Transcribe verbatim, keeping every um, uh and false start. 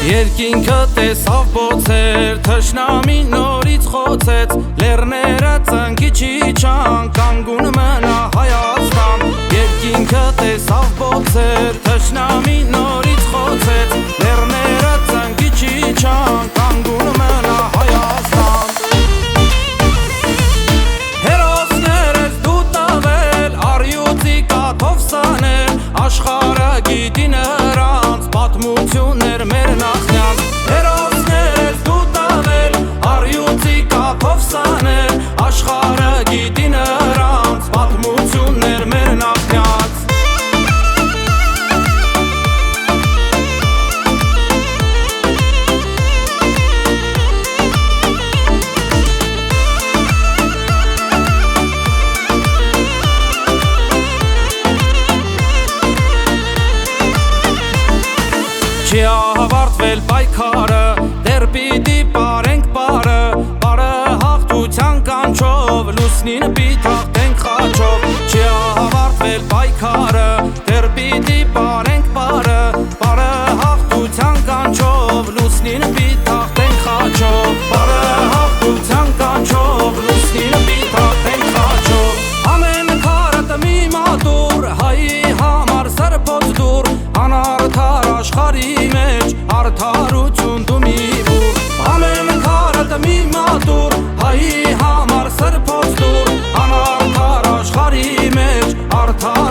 Երկինքը տեսավ բոցեր, թշնամին նորից խոցեց, լեռները ծնկի չիջան, կանգուն մնա Հայաստան։ Երկինքը տեսավ բոցեր, թշնամին նորից խոցեց, լեռները ծնկի չիջան, կանգուն մնա Հայաստան։ Հերոսներս դու տվել, առյուծի կաթով սանել, աշխարհը գիտի նրանց պատմություններ մեր նախնյաց։ Հերոսներս դու տվել, առյուծի կաթով սանել, աշխարհը գիտի նրանց պատմություններ մեր նախնյաց։ Չի ավարտվել պայքարը, դեռ պիտի պարենք պարը, պարը հաղթության կանչով, լուսնին պիտախտենք խաչով։ Չի ավարտվել պայքարը, դեռ պիտի պարենք պարը, պարը հաղթության կանչով, լուսնին պիտախտենք խաչով, պարը հաղթության կանչով, լուսնին պիտախտենք խաչով։ Ամեն քարը տմի մատուր, հայի համար սրբոց դուր, անարդար աշխարհի մեջ արդարություն դու մի բուր։ Ամեն քարը տմի մատուր, հայի համար սրբոց դուր, անարդար աշխարհի մեջ արդար